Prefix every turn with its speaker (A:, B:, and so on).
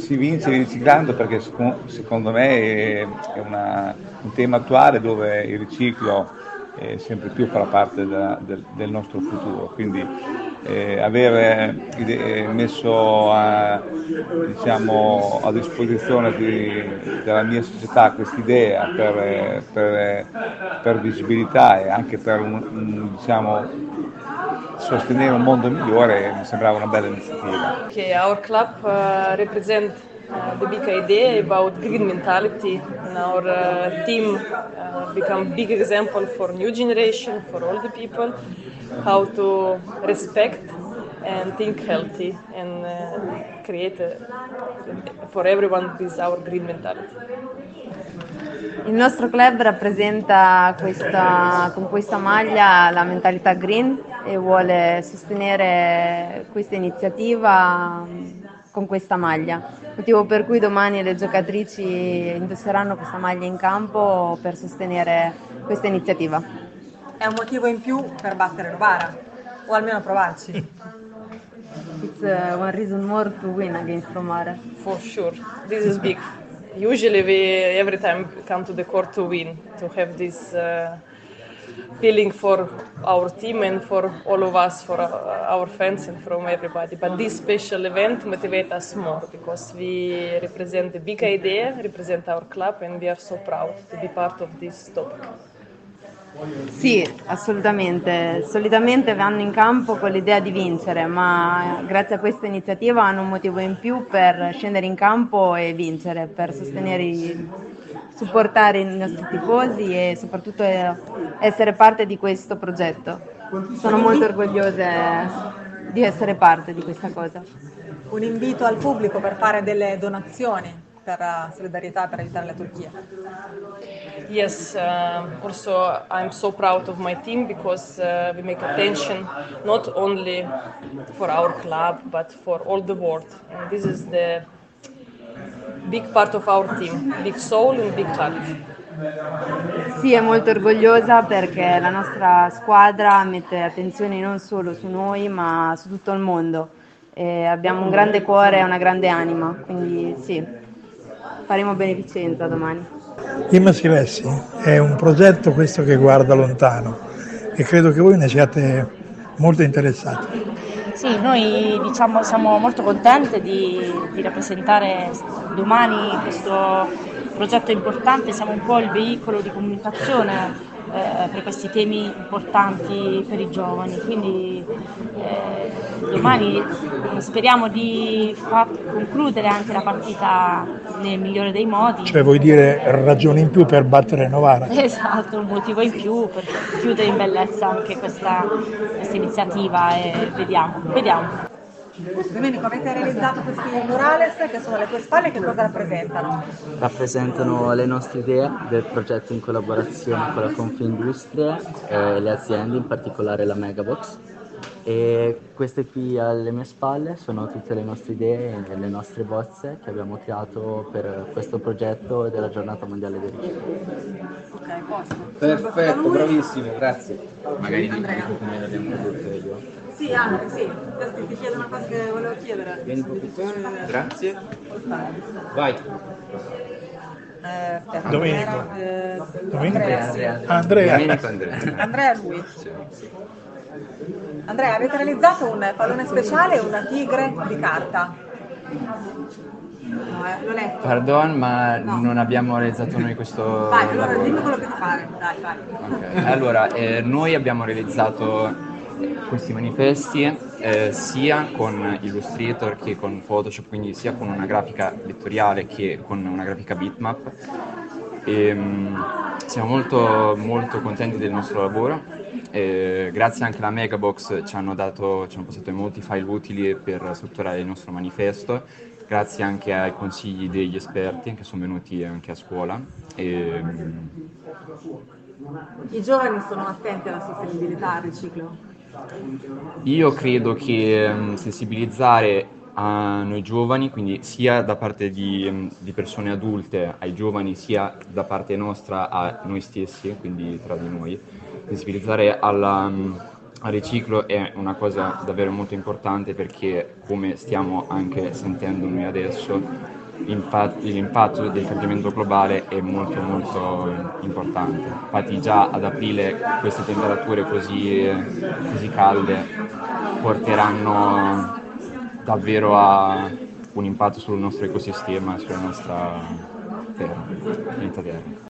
A: si vince riciclando, perché secondo me un tema attuale dove il riciclo sempre più farà parte del nostro futuro, quindi aver messo diciamo, a disposizione della mia società quest'idea per visibilità e anche per diciamo, sostenere un mondo migliore mi sembrava una bella iniziativa.
B: Okay, our club represent the big idea about green mentality, and our team become big example for new generation, for all the people, how to respect and think healthy and create for everyone this our green mentality.
C: Il nostro club rappresenta con questa maglia la mentalità green e vuole sostenere questa iniziativa con questa maglia, motivo per cui domani le giocatrici indosseranno questa maglia in campo per sostenere questa iniziativa.
D: È un motivo in più per battere Novara, o almeno provarci.
C: It's one reason more to win against Novara.
B: For sure, this is big. Usually we every time come to the court to win, to have this feeling for our team and for all of us, for our fans and from everybody. But this special event motivates us more because we represent the big idea, represent our club, and we are so proud to be part of this topic.
C: Sì, assolutamente. Solitamente vanno in campo con l'idea di vincere, ma grazie a questa iniziativa hanno un motivo in più per scendere in campo e vincere, per supportare i nostri tifosi e soprattutto essere parte di questo progetto. Sono molto orgogliose di essere parte di questa cosa.
D: Un invito al pubblico per fare delle donazioni per solidarietà, per aiutare la Turchia.
B: Yes, also I'm so proud of my team because we make attention not only for our club but for all the world. And this is the big part of our team, big soul and big heart.
C: Sì, è molto orgogliosa perché la nostra squadra mette attenzione non solo su noi ma su tutto il mondo. E abbiamo un grande cuore e una grande anima, quindi sì, faremo beneficenza domani.
E: Team Silessi è un progetto questo che guarda lontano e credo che voi ne siate molto interessati.
F: Sì, noi diciamo siamo molto contenti di rappresentare domani questo progetto importante, siamo un po' il veicolo di comunicazione per questi temi importanti per i giovani, quindi domani speriamo di far concludere anche la partita nel migliore dei modi.
E: Cioè vuoi dire ragioni in più per battere Novara?
F: Esatto, un motivo in più per chiudere in bellezza anche questa iniziativa e vediamo.
D: Domenico, avete realizzato questi murales che sono alle tue spalle, che cosa rappresentano?
G: Rappresentano le nostre idee del progetto in collaborazione con la Confindustria e le aziende, in particolare la Megabox. E queste qui alle mie spalle sono tutte le nostre idee e le nostre bozze che abbiamo creato per questo progetto della Giornata Mondiale del Riciclo.
D: Ok, posto.
H: Perfetto, bravissimo, grazie.
G: Magari dico come l'abbiamo prodotto io.
D: Sì, anche sì. Adesso ti chiedo una cosa che volevo chiedere.
H: Vieni un po' grazie. Vai.
E: Domenico.
D: Andrea lui. Andrea, avete realizzato un pallone speciale e una tigre di carta. No, l'ho letto.
I: Pardon, ma no, non abbiamo realizzato noi questo
D: Vai, allora
I: lavoro.
D: dimmi quello che ti pare. Dai, vai.
I: Okay. Allora, noi abbiamo realizzato questi manifesti sia con Illustrator che con Photoshop, quindi sia con una grafica vettoriale che con una grafica bitmap. Siamo molto, molto contenti del nostro lavoro. Grazie anche alla Megabox ci hanno passato molti file utili per strutturare il nostro manifesto, grazie anche ai consigli degli esperti che sono venuti anche a scuola.
D: I giovani sono attenti alla sostenibilità, al riciclo?
I: Io credo che sensibilizzare a noi giovani, quindi sia da parte di persone adulte ai giovani, sia da parte nostra a noi stessi, quindi tra di noi, sensibilizzare al riciclo è una cosa davvero molto importante, perché come stiamo anche sentendo noi adesso, l'impatto del cambiamento globale è molto molto importante. Infatti già ad aprile queste temperature così calde porteranno davvero a un impatto sul nostro ecosistema e sulla nostra terra, pianeta Terra.